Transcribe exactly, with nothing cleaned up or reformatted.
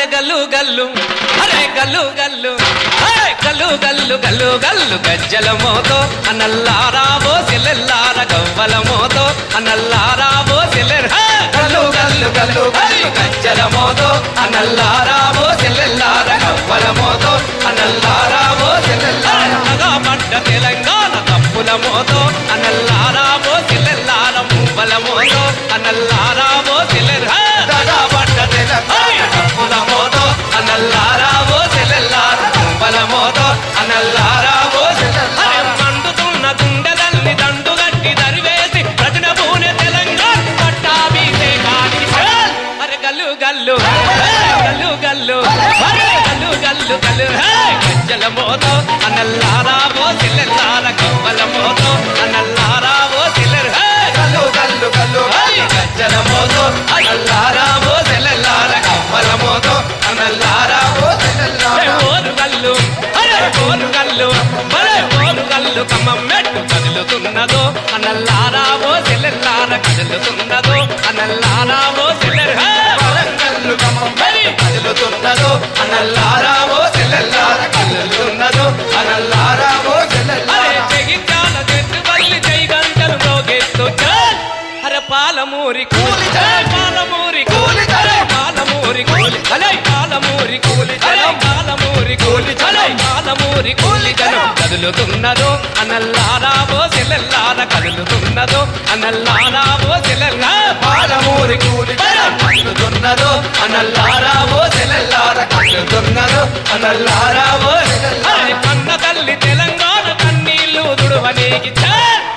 అరే గల్లు గల్లు అరే గల్లు గల్లు అరే గల్లు గల్లు గల్లు గల్లు గజ్జల మోతో అనల్లారావో సెల్లెల్లార గవ్వల మోతో అనల్లారావో సెల్లెర్ గల్లు గల్లు గల్లు గల్లు గజ్జల మోతో అనల్లారావో సెల్లెల్లార గవ్వల మోతో అనల్లారావో సెల్లెల్లార నగా పడ్డ తెలంగాణ తప్పుల మోతో అనల్లారావో సెల్లెల్లార మువ్వల మోతో అనల్లారావో సెల్లెర్ నగా పడ్డ తెలంగాణ తప్పుల మోతో అనల్లారావో సెల్లెల్లార మువ్వల మోతో అనల్లారావో సెల్లెల్లార మండుతున్న గుండెదల్ని దండుగట్టి దరివేసి ప్రజన పూనె తెలంగాణ పట్టాభిషేకానికి అరే గల్లు గల్లు గల్లు గల్లు అరే గల్లు గల్లు గల్లు గజ్జల మోతో అనల్లారావో సెల్లెల్లార గవ్వల మోతో అనల్లారావో సెల్లెర్ గల్లు గల్లు గల్లు గజ్జల మోతో అనల్లారావో సెల్లెల్లార గవ్వల మోతో అనల్లారావో సెల్లెల్లార ఓరు గల్లు అరే ఓరు గల్లు అరే ఓరు గల్లు కమ్మం మెట్టు కదులుతున్నదో అనల్లారావో సెల్లెల్లార కదులుతున్నదో అనల్లారావో సెల్లెర్ గల్లు కమ్మం మెట్టు కదులుతున్నదో అనల్లారావో సెల్లెల్లార కదులుతున్నదో అనల్లారావో సెల్లెల్లార అరే జగిత్యాల చెట్టు బల్లి జై గంటలు మోగేస్తూ అరే పాలమూరి కూలి పాలమూరి కూలి పాలమూరి కూలి అలే పాలమూరి కూలి పాలమూరి కూలి పాలమూరి కూలి జనం కదులుతున్నదో అనల్లారావో సెల్లెల్లార కదులుతున్నదో అనల్లారావో సెల్లెల్లార పాలమూరి కూలి కదులుతున్నదో అనల్లారావో సెల్లెల్లార కదులుతున్నదో అనల్లారావో సెల్లెల్లార కన్న తల్లి తెలంగాణ కన్నీళ్లు దుడువనేకి